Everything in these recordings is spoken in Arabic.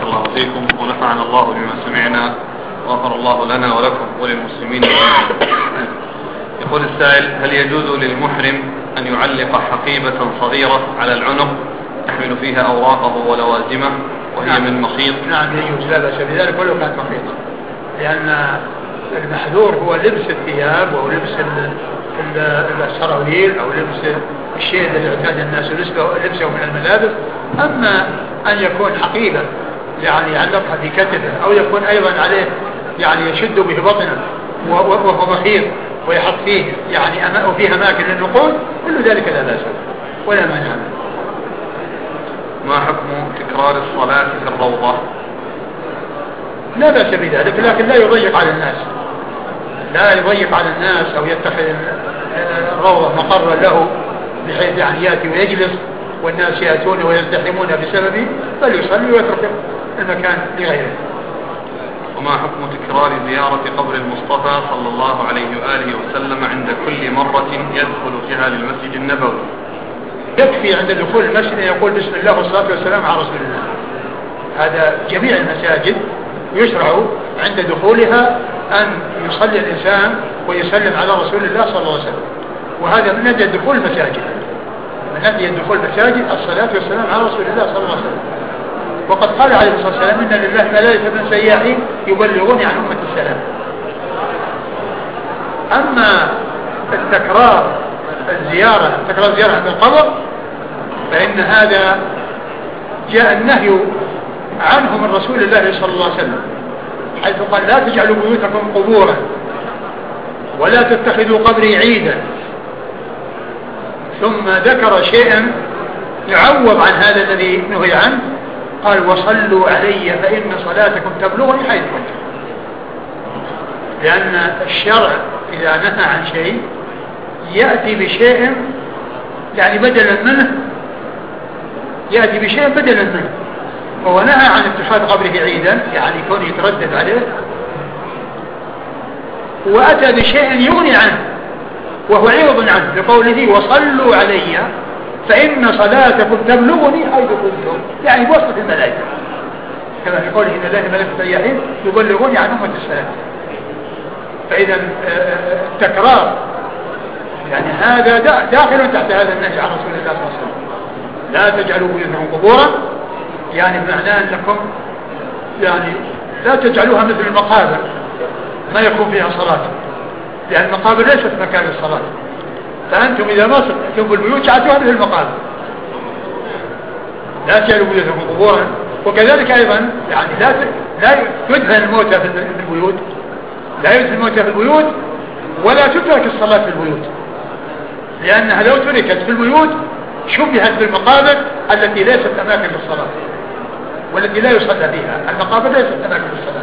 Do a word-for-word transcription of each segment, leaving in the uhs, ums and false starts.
الله فيكم ونفعنا الله بما سمعنا وغفر الله لنا ولكم وللمسلمين. يقول السائل: هل يجوز للمحرم أن يعلق حقيبة صغيرة على العنق يحمل فيها أوراقه ولوازمه وهي نعم. من مخيط؟ نعم يجوز، لا بأس بذلك ولو كانت مخيطة، لأن المحذور هو لبس الثياب أو لبس السراويل أو لبس الشيء الذي اعتاد الناس لبسه من الملابس. أما أن يكون حقيبة يعني يعلقها في كتفه أو يكون أيضا عليه يعني يشد به بطنه وهو مخيط ويحط فيه يعني أما وفيه أماكن للنقود، كل ذلك لا بأس ولا مانع. ما حكم تكرار الصلاة في الروضة؟ لا بأس بذلك، لكن لا يضيق على الناس، لا يضيق على الناس أو يتخذ الروضة مقرا له بحيث يعني يأتي ويجلس والناس يأتون ويزدحمون بسببه، بل يصلي ويترك المكان لغيره. وما حكم تكرار زيارة قبر المصطفى صلى الله عليه وآله وسلم عند كل مرة يدخل فيها للمسجد النبوي؟ يكفي عند دخول المسجد يقول بسم الله والصلاة والسلام على رسول الله. هذا جميع المساجد يشرع عند دخولها أن يصلي الإنسان ويسلم على رسول الله صلى الله عليه وسلم، وهذا من أجل دخول المساجد، من أجل دخول المساجد الصلاة والسلام على رسول الله صلى الله عليه وسلم. وقد قال عليه الصلاة والسلام: إن لله ملائكة سياحين يبلغوني عن أمة السلام. أما التكرار الزيارة تكرار زيارة عند القبر فإن هذا جاء النهي عنه من رسول الله صلى الله عليه وسلم، حيث قال: لا تجعلوا بيوتكم قبورا ولا تتخذوا قبري عيدا. ثم ذكر شيئا يعوض عن هذا الذي نهي عنه، قال: وصلوا علي فإن صلاتكم تبلغني حيث كنتم. لأن الشرع إذا نهى عن شيء يأتي بشيء يعني بدلا منه، يأتي بشيء بدلا منه. هو نهى عن اتخاذ قبره عيدا يعني كون يتردد عليه، وأتى بشيء يغني عنه وهو عوض عنه لقوله: وصلوا علي فإن صلاتكم تبلغني حيث كنتم، يعني بواسطة الملائكة، كما في قوله: إن الله ملائكة سياحين يبلغوني عن أمة السلام. فإذا التكرار يعني هذا داخل تحت هذا النهي عن رسول الله صلى الله عليه وسلم. لا تجعلوا بيوتكم قبورا، يعني بمعنى أنكم يعني لا تجعلوها مثل المقابر ما يكون فيها صلاة، لأن المقابر ليست مكان الصلاة، فأنتم إذا ما صليتم بالبيوت جعلتوها مثل المقابر. لا تجعلوا بيوتكم قبورا. وكذلك أيضا يعني لا لا يدفن الموتى في البيوت، لا يدفن الموتى في البيوت ولا تترك الصلاة في البيوت، لأنها لو تركت في البيوت شبهت بالمقابر التي ليست أماكن للصلاة والتي لا يصلى فيها. المقابر ليست أماكن للصلاة،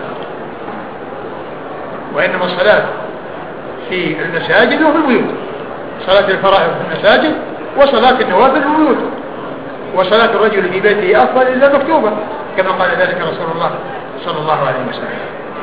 وإنما الصلاة في المساجد وفي البيوت. صلاة الفرائض في المساجد وصلاة النوافل في البيوت، وصلاة الرجل في بيته أفضل إلا مكتوبة كما قال ذلك رسول الله صلى الله عليه وسلم.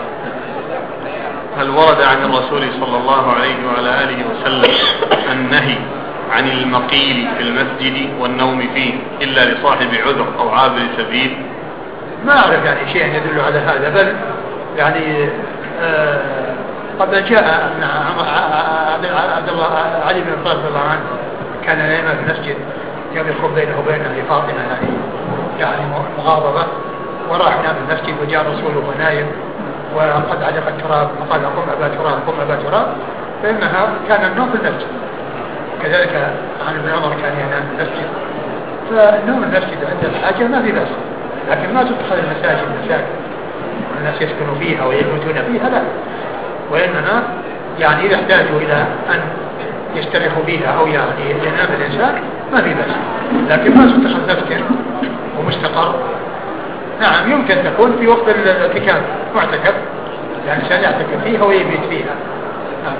هل ورد عن الرسول صلى الله عليه وعلى آله وسلم النهي عن المقيل في المسجد والنوم فيه إلا لصاحب عذر أو عابر سبيل؟ ما أعرف يعني شيء يدل على هذا، بل يعني آه قد جاء أن عبد الله علي بن طالب رضي الله عنه كان نائما في المسجد يوم يكون بينه وبين فاطمة يعني يعني مغاضبة، وراح نام في المسجد وجاء الرسول وهو نايم وقد علق التراب فقال: قم أبا تراب قم أبا تراب، فإنها كان النوم في المسجد. كذلك عن ابن عمر كان ينام في المسجد. فالنوم في المسجد عند الحاجة ما في بأس، لكن ما تدخل المساجد مساجد الناس يسكنوا فيها ويموتون فيها، لا، وإنما يعني إذا احتاجوا إلى أن يستريحوا فيها أو يعني ينام الإنسان ما في بأس، لكن ما تدخل مسكن ومستقر. نعم يمكن تكون في وقت الاعتكاف معتكف، يعني الإنسان يعتكف فيها ويبيت فيها. نعم.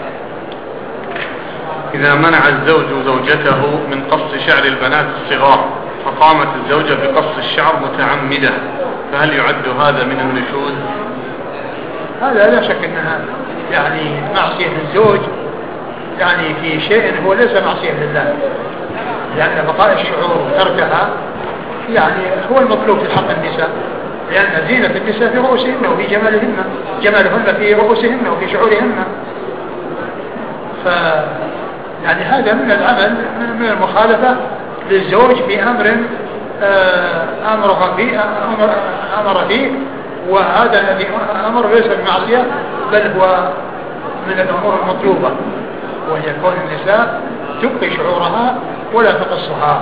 إذا منع الزوج زوجته من قص شعر البنات الصغار فقامت الزوجة بقص الشعر متعمدة، فهل يعد هذا من النشوز؟ هذا لا شك أنها يعني معصية للزوج، يعني في شيء هو ليس معصية لله، لأن بقاء الشعور وتركها يعني هو المطلوب في حق النساء، لأن زينة النساء في رؤوسهن وفي جمالهن، جمالهن في رؤوسهن وفي شعورهن. ف يعني هذا من العمل من المخالفة للزوج في أمر أمر فيه أمر, أمر فيه وهذا الذي أمر ليس بمعصية بل هو من الأمور المطلوبة، وهي كون النساء تبقي شعورها ولا تقصها.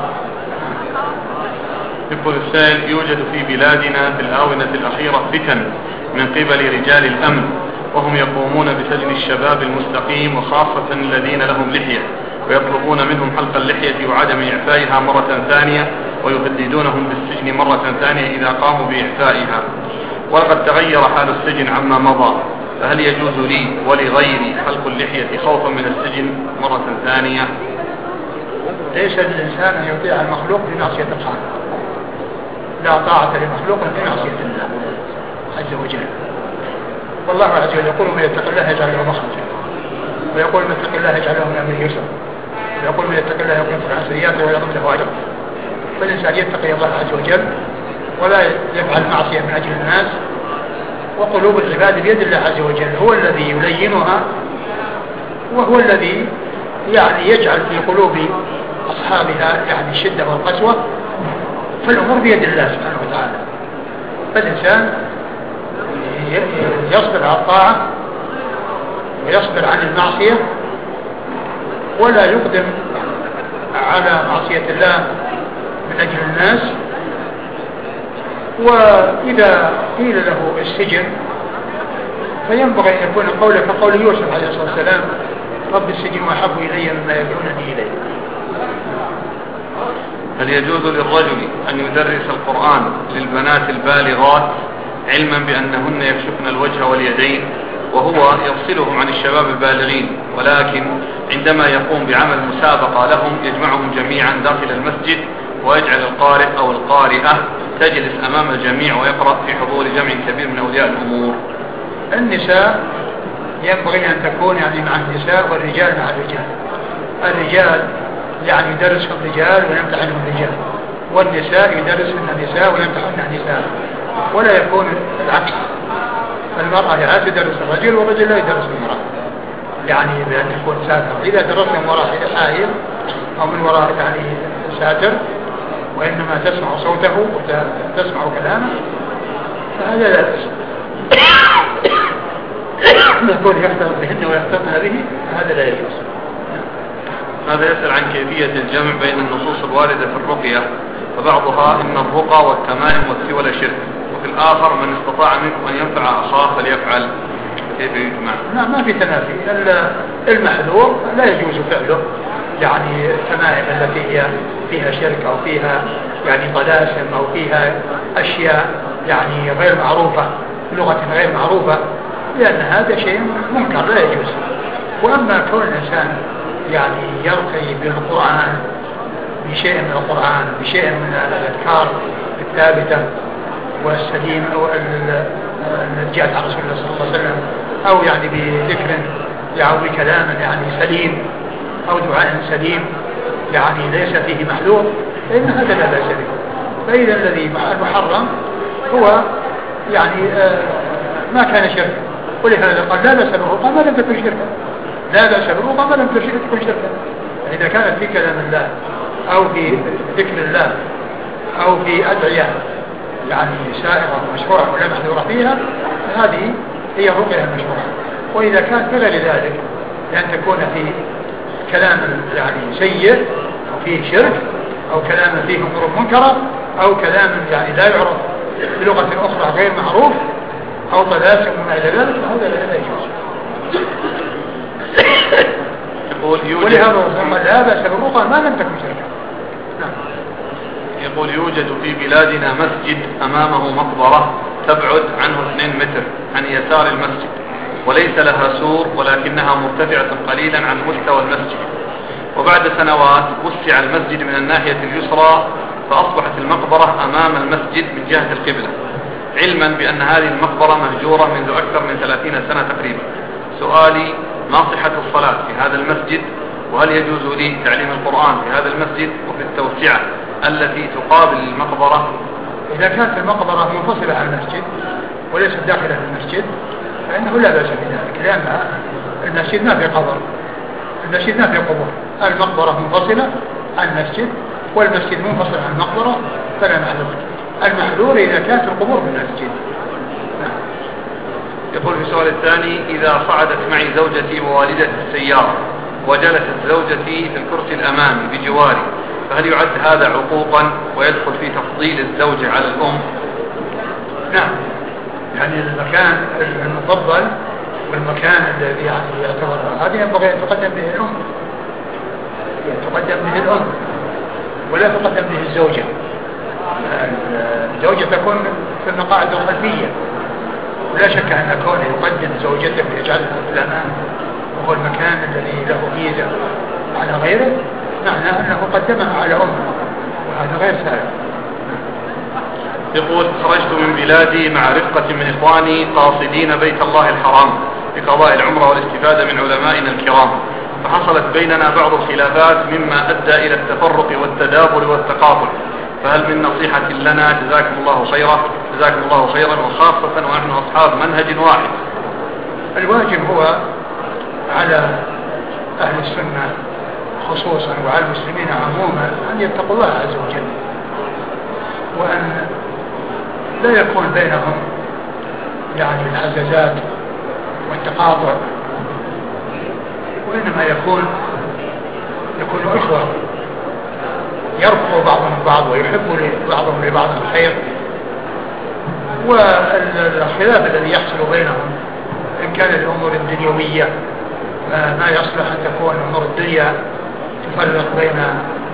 يقول السائل: يوجد في بلادنا في الآونة الأخيرة فتن من قبل رجال الأمن، وهم يقومون بسجن الشباب المستقيم وخاصة الذين لهم لحية، ويطلبون منهم حلق اللحية وعدم إعفائها مرة ثانية، ويهددونهم بالسجن مرة ثانية إذا قاموا بإعفائها، ولقد تغير حال السجن عما مضى، فهل يجوز لي ولغيري حلق اللحية خوفا من السجن مرة ثانية؟ ليس للإنسان أن يطيع المخلوق بمعصية الخالق، لا طاعة لمخلوق في معصية الله عز وجل. والله عز وجل يقول: من يتق الله يجعل له مخرجا، ويقول: من يتق الله يجعل له من أمره يسرا، ويقول: من يتق الله يكفر عن سيئاته ويعظم له أجرا. فالإنسان يتقي الله عز وجل ولا يفعل معصية من أجل الناس، وقلوب العباد بيد الله عز وجل، هو الذي يلينها وهو الذي يعني يجعل في قلوب أصحابها يعني الشدة والقسوة، فالأمور بيد الله سبحانه وتعالى. فالإنسان يصبر على الطاعة ويصبر عن المعصية ولا يقدم على معصية الله من أجل الناس. وإذا قيل له السجن فينبغي أن يكون قوله كقول يوسف عليه الصلاة والسلام: رب السجن أحب إلي مما يدعونني إليه. هل يجوز للرجل أن يدرس القرآن للبنات البالغات علما بأنهن يكشفن الوجه واليدين، وهو يفصلهم عن الشباب البالغين، ولكن عندما يقوم بعمل مسابقة لهم يجمعهم جميعا داخل المسجد ويجعل القارئ أو القارئة تجلس أمام الجميع ويقرأ في حضور جمع كبير من أولياء الأمور؟ النساء ينبغي أن تكون يعني مع النساء والرجال مع الرجال. الرجال يعني يدرسهم الرجال ويمتحنهم الرجال، والنساء يدرسن النساء ويمتحنن النساء، ولا يكون العكس. المرأة لا تدرس الرجل والرجل لا يدرس المرأة، يعني بأن يكون ساتر. إذا درسنا من وراء حائل أو من وراء يعني ساتر وإنما تسمع صوته وتسمع كلامه فهذا لا بأس. يكون يختلط بهن ويختلطن به هذا لا يجوز. هذا يسأل عن كيفية الجمع بين النصوص الواردة في الرقية، فبعضها إن الرقى والتمائم والسوى شرك، وفي الآخر من استطاع منكم أن ينفع أخاه فليفعل. كيف يجمع؟ لا، ما في تنافي. المحذور لا يجوز فعله، يعني التمائم التي هي فيها شرك أو فيها يعني طلاسم أو فيها أشياء يعني غير معروفة لغة غير معروفة، لأن هذا شيء منكر لا يجوز. وأما كون الإنسان يعني يرقي بالقرآن بشيء من القرآن بشيء من الأذكار الثابتة والسليم أو الجاءت عن رسول الله صلى الله عليه وسلم، أو يعني بذكر أو بكلام يعني سليم أو دعاء سليم يعني ليس فيه محذور، فإن هذا لا بأس به. فإذا الذي المحرم هو يعني ما كان شركا، ولهذا قال لا بأس بالرقى ما لم تكن شركا، لا بأس بالرقى ما لم تكن شركا. إذا كانت في كلام الله أو في ذكر الله أو في أدعية يعني سائرة مشروعة ولا محذورة فيها، هذه هي الرقية المشروعة. وإذا كانت بغير ذلك لأن تكون في كلام يعني سيء أو فيه شرك أو كلام فيه أمور منكرة أو كلام يعني لا يعرف بلغة أخرى غير معروف أو طلاسم وما إلى ذلك، فهذا لا يجوز. ولهذا لا بأس بالرقى ما لم تكن شركا. نعم. يقول: يوجد في بلادنا مسجد أمامه مقبرة تبعد عنه اثنين متر عن يسار المسجد، وليس لها سور ولكنها مرتفعة قليلا عن مستوى المسجد، وبعد سنوات وسع المسجد من الناحية اليسرى فأصبحت المقبرة أمام المسجد من جهة القبلة، علما بأن هذه المقبرة مهجورة منذ أكثر من ثلاثين سنة تقريبا. سؤالي: ما صحة الصلاة في هذا المسجد؟ وهل يجوز لي تعليم القرآن في هذا المسجد وفي التوسعة التي تقابل المقبرة؟ إذا كانت المقبرة منفصلة عن المسجد وليست داخلة في المسجد فإنه لا بأس بذلك، لأن المسجد ما في قبر، المسجد ما في قبور، المقبرة منفصلة عن المسجد والمسجد منفصل عن المقبرة فلا محذور. المحذور إذا كانت القبور في المسجد. يقول في السؤال الثاني: إذا صعدت معي زوجتي ووالدتي السيارة وجلست زوجتي في الكرسي الأمامي بجواري، فهل يعد هذا عقوقا ويدخل في تفضيل الزوجة على الأم؟ نعم، يعني المكان المفضل والمكان الذي يعني يعتبر هذه ينبغي أن تقدم به الأم، تقدم به الأم ولا تقدم به الزوجة. الزوجة تكون في المقاعد الخلفية، ولا شك أن كونه يقدم زوجته ويجعلها في الأمام وهو المكان الذي له ميزة على غيره معناه أنه قدمها على أمه، وهذا غير سائغ. يقول: خرجت من بلادي مع رفقة من إخواني قاصدين بيت الله الحرام بقضاء العمرة والاستفادة من علمائنا الكرام، فحصلت بيننا بعض الخلافات مما أدى إلى التفرق والتدابر والتقاتل، فهل من نصيحة لنا جزاكم الله خيرا جزاكم الله خيرا وخاصة ونحن أصحاب منهج واحد؟ الواجب هو على أهل السنة خصوصا وعلى المسلمين عموما أن يتقوا الله عز وجل، وأن لا يكون بينهم يعني العزازات والتقاطع، وإنما يكون يكون إخوة يرفع بعضهم البعض ويحب بعضهم لبعض الخير. والخلاف الذي يحصل بينهم إن كان الأمور الدنيوية ما يصلح أن تكون أمور الدنيا تفرق بين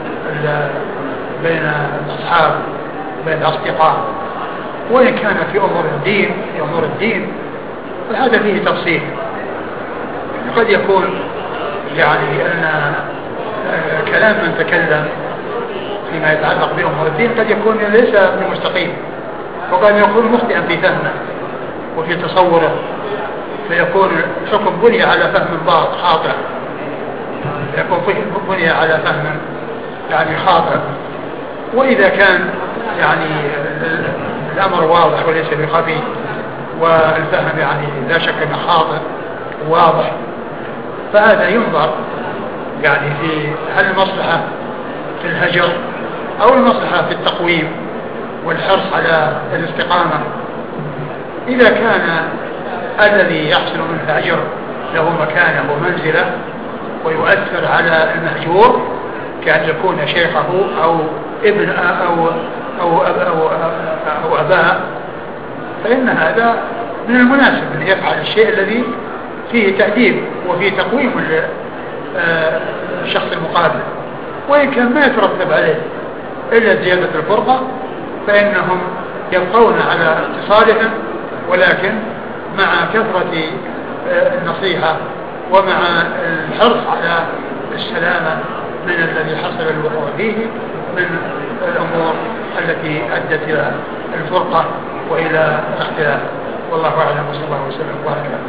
بين الأصحاب بين الأصدقاء، وإن كان في أمور الدين في أمور الدين فهذا فيه تفصيل. قد يكون يعني أن كلام من تكلم فيما يتعلق بأمور الدين قد يكون ليس بمستقيم، وقد يكون مخطئا في فهمه وفي تصوره، فيكون الحكم بني على فهم باطل خاطئ، يكون بني على فهم يعني خاطئ. وإذا كان يعني الأمر واضح وليس بخفي والفهم يعني لا شك أنه خاطئ واضح، فهذا ينظر يعني في هل المصلحة في الهجر أو المصلحة في التقويم والحرص على الاستقامة. إذا كان الذي يحصل من الهجر له مكانه ومنزله ويؤثر على المهجور كأن يكون شيخه أو ابن أو أو أو, أو, أو أباه، فإن هذا من المناسب أن يفعل الشيء الذي فيه تأديب وفيه تقويم الشخص المقابل. وإن كان ما يترتب عليه إلا زيادة الفرقة فإنهم يبقون على اتصالهم، ولكن مع كثرة النصيحة ومع الحرص على السلامة من الذي حصل الوقوع فيه من الأمور التي أدت إلى الفرقة وإلى الاختلاف. والله أعلم، وصلى الله وسلم وبارك على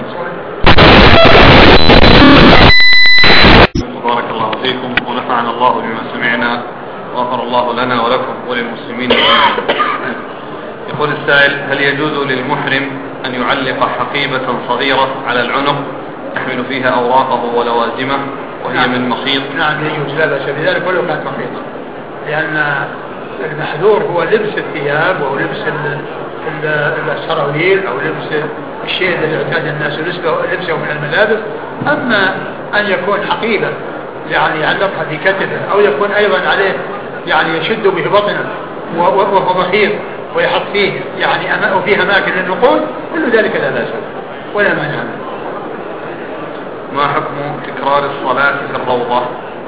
رسوله. بارك الله فيكم ونفعنا الله بما سمعنا وغفر الله لنا ولكم وللمسلمين. يقول السائل: هل يجوز للمحرم أن يعلق حقيبة صغيرة على العنق يحمل فيها أوراقه ولوازمه وهي نعم. من مخيط؟ نعم يجوز، لا بأس بذلك ولو كانت مخيطة، لأن المحذور هو لبس الثياب أو لبس السراويل أو لبس الشيء الذي اعتاد الناس لبسه من الملابس. أما أن يكون حقيبة يعني يعلقها في كتفه أو يكون أيضا عليه يعني يشد به بطنه وهو مخيط ويحط فيه يعني أما فيه أماكن للنقود، كل ذلك لا بأس ولا مانع منه. ما حكم تكرار الصلاة في الروضة؟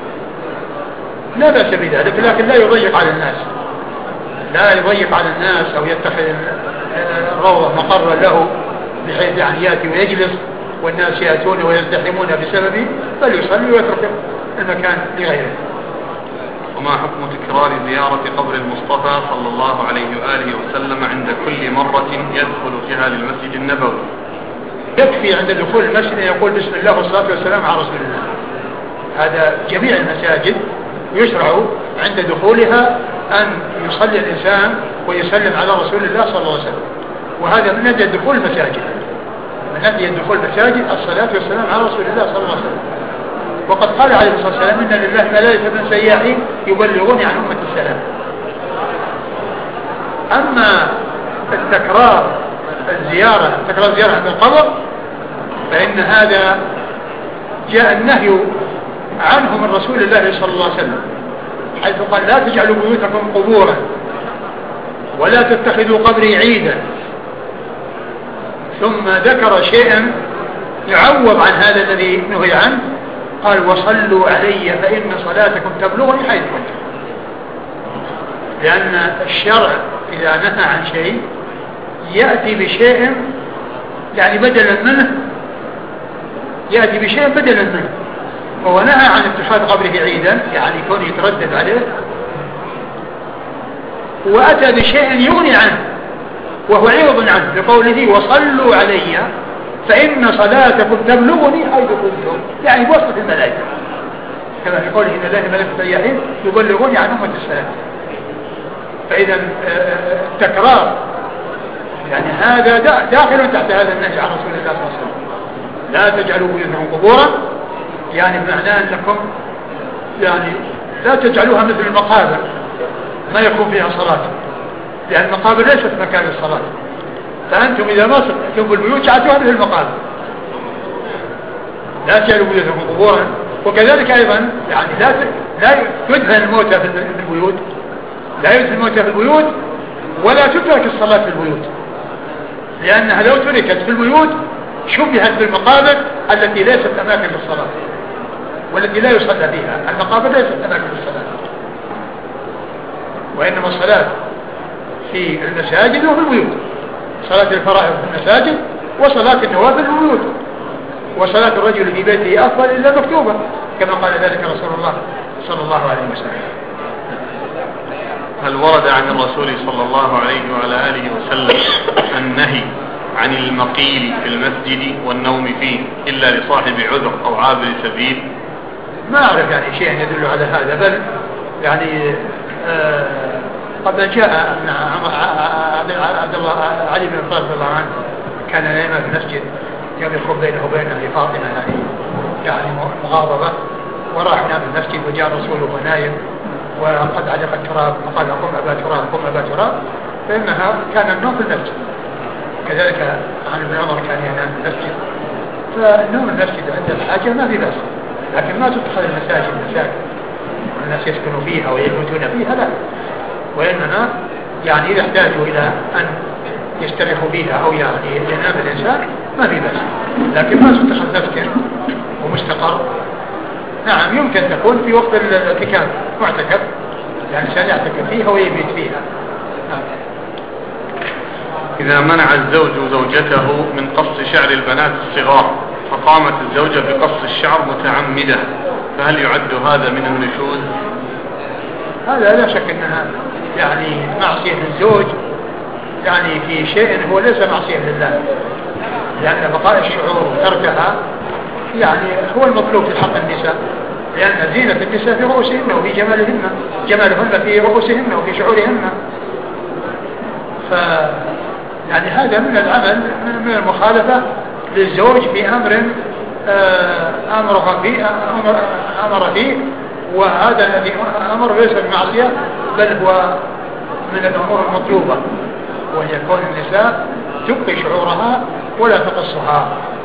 لا بأس بذلك، لكن لا يضيق على الناس، لا يضيق على الناس أو يتخذ الروضة مقرا له بحيث يعني يأتي ويجلس والناس يأتون ويزدحمون بسببه، بل يصلي ويترك المكان لغيره. وما حكم تكرار زيارة قبر المصطفى صلى الله عليه وآله وسلم عند كل مرة يدخل فيها للمسجد النبوي؟ يكفي عند دخول المسجد يقول بسم الله والصلاة والسلام على رسول الله. هذا جميع المساجد يشرع عند دخولها أن يصلي الإنسان ويسلم على رسول الله صلى الله عليه وسلم، وهذا من أجل دخول المساجد، من أجل دخول المساجد الصلاة والسلام على رسول الله صلى الله عليه وسلم. وقد قال عليه الصلاة والسلام إن لله ملائكة سياحين يبلغوني عن أمة السلام. أما التكرار الزيارة تكرار زيارة عند القبر فإن هذا جاء النهي عنه من رسول الله صلى الله عليه وسلم، حيث قال لا تجعلوا بيوتكم قبورا ولا تتخذوا قبري عيدا، ثم ذكر شيئا يعوض عن هذا الذي نهي عنه، قال وصلوا علي فإن صلاتكم تبلغني حيث كنتم. لأن الشرع إذا نهى عن شيء يأتي بشيء يعني بدلا منه، يأتي بشيء بدلا منه، فهو نهى عن اتخاذ قبره عيدا يعني كون يتردد عليه، وأتى بشيء يغني عنه وهو عوض عنه بقوله وصلوا علي فإن صلاتكم تبلغني حيث كنتم، يعني بواسطة الملائكة، كما في قوله إن الله ملائكة سياحين يبلغوني عن أمة السلام. فإذا التكرار يعني هذا داخل تحت هذا النهي عن رسول الله صلى الله عليه وسلم، لا تجعلوا بيوتكم قبورا، يعني بمعنى أنكم يعني لا تجعلوها مثل المقابر ما يكون فيها صلاة، لأن المقابر ليست مكان الصلاة، فأنتم إذا ما صليتم بالبيوت جعلتوها مثل المقابر. لا تجعلوا بيوتكم قبورا. وكذلك أيضا يعني لا لا تدفن الموتى في البيوت، لا يدفن الموتى في البيوت ولا تترك الصلاة في البيوت، لأنها لو تركت في البيوت شبهت بالمقابر التي ليست أماكن للصلاة والتي لا يصلى فيها. المقابر ليست أماكن للصلاة، وإنما الصلاة في المساجد وفي البيوت، صلاة الفرائض في المساجد وصلاة النوافل في البيوت، وصلاة الرجل في بيته أفضل إلا مكتوبة كما قال ذلك رسول الله صلى الله عليه وسلم. هل ورد عن الرسول صلى الله عليه وعلى آله وسلم النهي عن المقيل في المسجد والنوم فيه إلا لصاحب عذر أو عابر سبيل؟ ما أعرف يعني شيء يدل على هذا، بل يعني آه قد جاء أن عبد الله علي بن طالب رضي الله عنه كان نائما في المسجد يوم يخرج بينه وبين فاطمة يعني يعني مغاضبة، وراح نام في المسجد وجاء الرسول وهو نايم وقد علق التراب فقال قم أبا تراب قم أبا تراب، فإنها كان النوم في المسجد. كذلك عن ابن عمر كان ينام في المسجد، فالنوم في المسجد عند الحاجة ما في بأس، لكن ما تدخل المساجد مساجد والناس يسكنوا فيها ويموتون فيها، لا، وإنما يعني إذا احتاجوا إلى أن يستريحوا فيها أو يعني ينام الإنسان ما في بأس، لكن ما تدخل مسكن ومستقر. نعم يمكن تكون في وقت الاعتكاف معتكف، يعني الإنسان يعتكف فيها ويبيت فيها. نعم. إذا منع الزوج زوجته من قص شعر البنات الصغار فقامت الزوجة بقص الشعر متعمدة، فهل يعد هذا من النشوز؟ هذا لا شك أنها يعني معصية الزوج، يعني في شيء هو ليس معصية لله، لأن بقاء الشعور وتركها يعني هو المطلوب في حق النساء، لأن زينة النساء في رؤوسهن وفي جمالهن، جمالهن في رؤوسهن وفي شعورهن. ف يعني هذا من العمل من المخالفة للزوج في أمر أمر فيه أمر, أمر فيه وهذا الذي أمر ليس بمعصية بل هو من الأمور المطلوبة، وهي كون النساء تبقي شعورها ولا تقصها.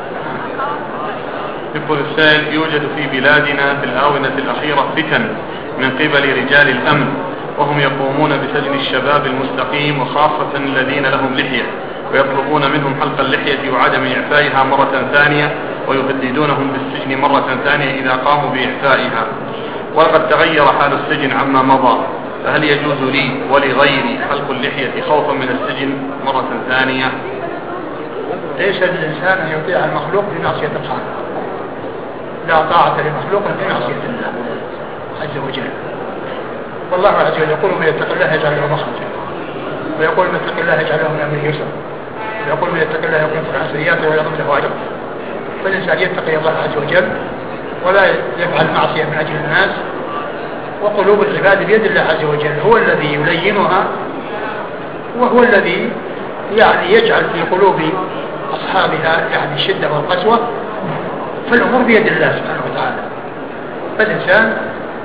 يقول السائل: يوجد في بلادنا في الآونة الأخيرة فتن من قبل رجال الأمن، وهم يقومون بسجن الشباب المستقيم وخاصة الذين لهم لحية، ويطلبون منهم حلق اللحية وعدم إعفائها مرة ثانية، ويهددونهم بالسجن مرة ثانية إذا قاموا بإعفائها، ولقد تغير حال السجن عما مضى، فهل يجوز لي ولغيري حلق اللحية خوفا من السجن مرة ثانية؟ ليس للإنسان أن يطيع المخلوق بمعصية الخالق، لا طاعة لمخلوق بمعصية الله عز وجل. والله عز وجل يقول: من يتق الله يجعل له مخرجا، ويقول: من يتق الله يجعل له من امره يسرا، ويقول: من يتق الله يكفر عن سيئاته ويعظم له اجرا. فالانسان يتقي الله عز وجل ولا يفعل معصيه من اجل الناس، وقلوب العباد بيد الله عز وجل، هو الذي يلينها وهو الذي يعني يجعل في قلوب أصحابها يعني الشدة والقسوة، فالأمور بيد الله سبحانه وتعالى. فالإنسان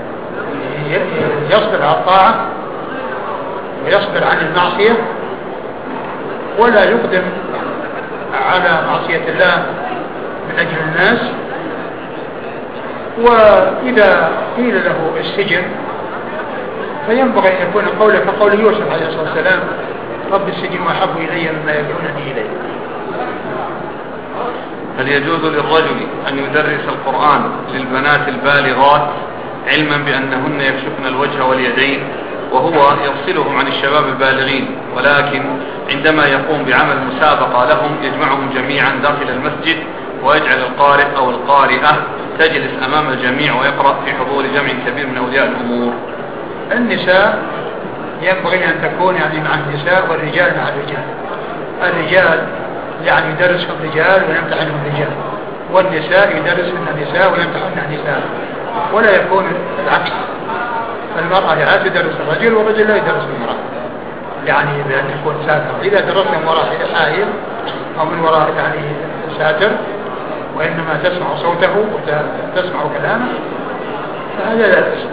يصبر على الطاعة ويصبر عن المعصية ولا يقدم على معصية الله من أجل الناس. وإذا قيل له السجن فينبغي أن يكون قوله كقول يوسف عليه الصلاة والسلام: رب السجن أحب إلي مما يدعونني إليه. هل يجوز للرجل أن يدرس القرآن للبنات البالغات علما بأنهن يكشفن الوجه واليدين، وهو يفصلهم عن الشباب البالغين، ولكن عندما يقوم بعمل مسابقة لهم يجمعهم جميعا داخل المسجد ويجعل القارئ أو القارئة تجلس أمام الجميع ويقرأ في حضور جمع كبير من أولياء الأمور؟ النساء ينبغي أن تكون يعني مع النساء والرجال مع الرجال. الرجال يعني يدرسهم الرجال ويمتحنهم الرجال، والنساء يدرسهم النساء ويمتحنهم النساء، ولا يكون العكس. المرأة لا تدرس الرجل والرجل لا يدرس المرأة، يعني بأن يكون ساتر. إذا درس من وراء حائل أو من وراء يعني ساتر وإنما تسمع صوته وتسمع كلامه فهذا لا بأس.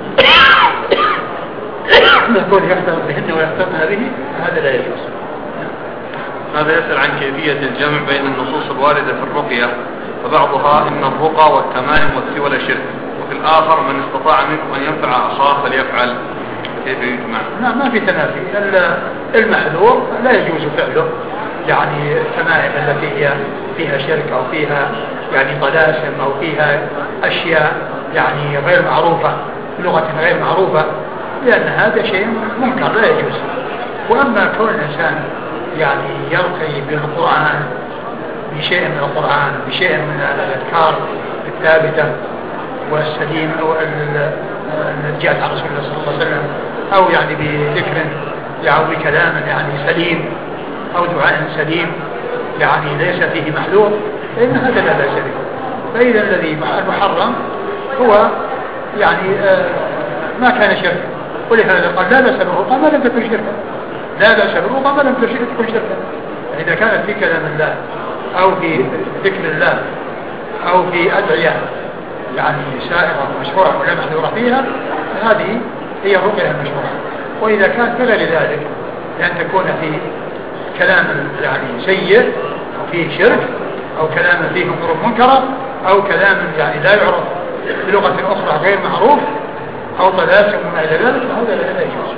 يكون يختلط بهن ويختلطن به هذا لا يجوز. هذا يسأل عن كيفية الجمع بين النصوص الواردة في الرقية، فبعضها إن الرقى والتمائم والسولة شرك، وفي الآخر من استطاع منكم أن ينفع أخاه فليفعل. كيف يجمع؟ لا، ما في تنافي. المحذور لا يجوز فعله، يعني التمائم التي هي فيها شرك أو فيها يعني طلاسم أو فيها أشياء يعني غير معروفة لغة غير معروفة، لأن هذا شيء منكر لا يجوز. وأما كون الإنسان يعني يرقي بالقرآن بشيء من القرآن بشيء من الأذكار الثابتة والسليم أو التي جاءت عن رسول الله صلى الله عليه وسلم، أو يعني بذكر أو بكلام يعني سليم أو دعاء سليم يعني ليس فيه محذور، فإن هذا لا بأس به. فإذا الذي المحرم هو يعني ما كان شركا، ولهذا قال لا بأس بالرقى ما لم تكن شركا، لا بأس بالرقى ما لم تكن شركا. إذا كانت في كلام الله أو في ذكر الله أو في أدعية يعني سائرة مشروعة ولا محذورة فيها، هذه هي الرقية المشروعة. وإذا كانت غير ذلك لأن تكون في كلام يعني سيء أو فيه شرك أو كلام فيه أمور منكرة أو كلام يعني لا يعرف بلغة أخرى غير معروف أو طلاسم وما إلى ذلك، فهذا لا يجوز.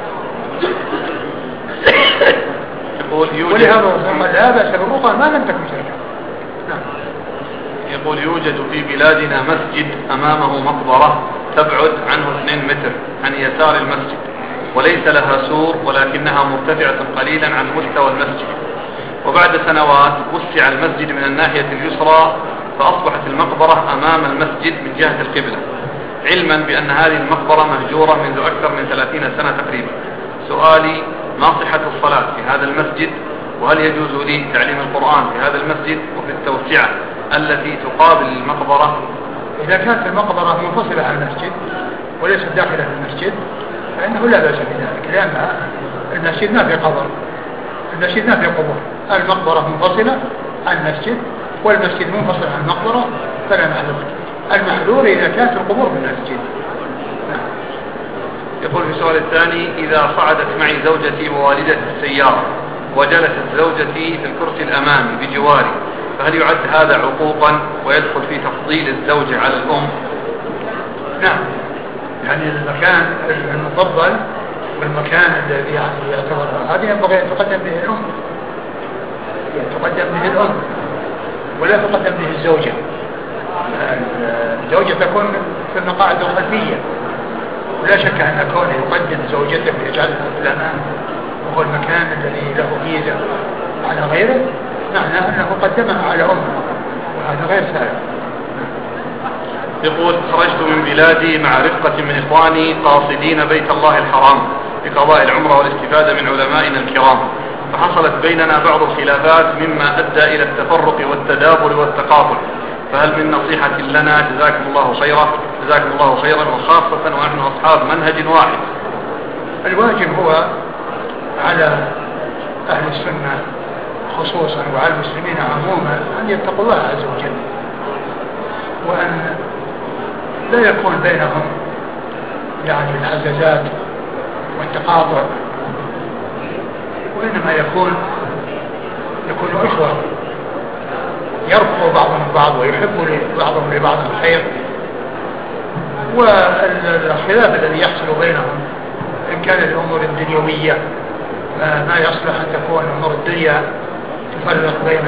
ولهذا قال لا بأس بالرقى ما لم تكن شركا. نعم. يقول يوجد في بلادنا مسجد أمامه مقبرة تبعد عنه اثنين متر عن يسار المسجد، وليس لها سور ولكنها مرتفعة قليلا عن مستوى المسجد، وبعد سنوات وسع المسجد من الناحية اليسرى فأصبحت المقبرة أمام المسجد من جهة القبلة، علما بأن هذه المقبرة مهجورة منذ أكثر من ثلاثين سنة تقريبا. سؤالي: ما صحة الصلاة في هذا المسجد؟ وهل يجوز لي تعليم القرآن في هذا المسجد وفي التوسعة التي تقابل المقبرة؟ إذا كانت المقبرة منفصلة عن المسجد وليست داخلة في المسجد فإنه لا بأس بذلك، لأن المسجد ما في قبر، المسجد ما في قبور، المقبرة منفصلة عن المسجد والمسجد منفصل عن المقبرة فلا محذور. المحذور إذا كانت القبور في المسجد. يقول في السؤال الثاني: إذا صعدت معي زوجتي ووالدتي السيارة وجلست زوجتي في الكرسي الأمامي بجواري، فهل يعد هذا عقوقا ويدخل في تفضيل الزوجة على الأم؟ نعم، يعني المكان المفضل والمكان الذي يعني يعتبر هذه ينبغي أن تقدم به الأم، تقدم به الأم ولا تقدم به الزوجة. الزوجة تكون في المقاعد الخلفية، ولا شك أن كونه يقدم زوجته ويجعلها في الأمام وهو المكان الذي له ميزة على غيره معناه أنه قدمها على أمه، وهذا غير سائر. يقول: خرجت من بلادي مع رفقة من إخواني قاصدين بيت الله الحرام لقضاء العمرة والاستفادة من علمائنا الكرام، فحصلت بيننا بعض الخلافات مما أدى إلى التفرق والتدابر والتقابل، فهل من نصيحة لنا؟ جزاكم الله خيرا جزاكم الله خيرا وخاصة ونحن أصحاب منهج واحد. الواجب هو على أهل السنة خصوصا وعلى المسلمين عموما أن يتقوا الله عز وجل، وأن لا يكون بينهم يعني العزازات والتقاطع، وإنما يكون يكون إخوة يرفع بعضهم البعض ويحب بعضهم لبعض الخير. والخلاف الذي يحصل بينهم إن كان الأمور الدنيوية ما يصلح أن تكون أمور الدنيا تفرق بين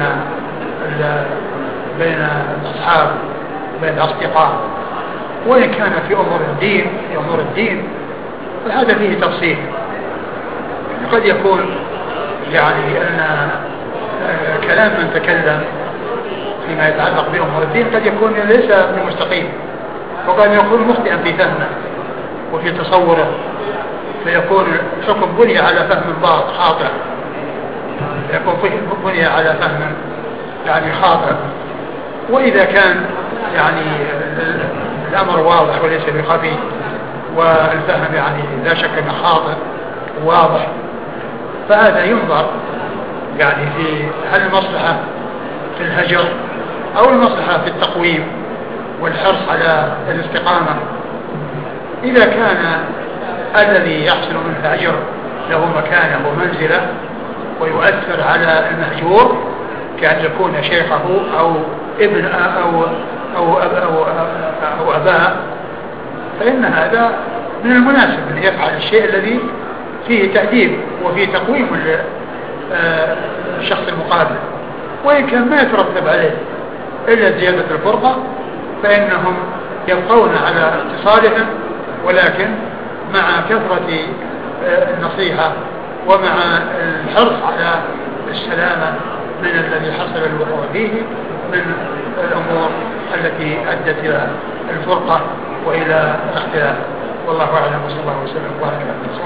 بين الأصحاب بين الأصدقاء، وإن كان في أمور الدين في أمور الدين فهذا فيه تفصيل. قد يكون يعني أن كلام من تكلم فيما يتعلق بأمور الدين قد يكون ليس بمستقيم، وقد يكون مخطئا في فهمه وفي تصوره، فيكون الحكم بني على فهم باطل خاطئ، يكون بني على فهم يعني خاطئ. وإذا كان يعني الأمر واضح وليس بخفي والفهم يعني لا شك أنه خاطئ واضح، فهذا ينظر يعني في هل المصلحة في الهجر أو المصلحة في التقويم والحرص على الاستقامة. إذا كان الذي يحصل من الهجر له مكانه ومنزله ويؤثر على المهجور كأن يكون شيخه أو ابن أو أو أو, أو, أو أباه، فإن هذا من المناسب أن يفعل الشيء الذي فيه تأديب وفيه تقويم الشخص المقابل. وإن كان ما يترتب عليه إلا زيادة الفرقة فإنهم يبقون على اتصالهم، ولكن مع كثرة النصيحة ومع الحرص على السلامة من الذي حصل الوقوع فيه من الأمور التي أدت إلى الفرقة وإلى الاختلاف. والله أعلم وصلى الله وسلم وبارك على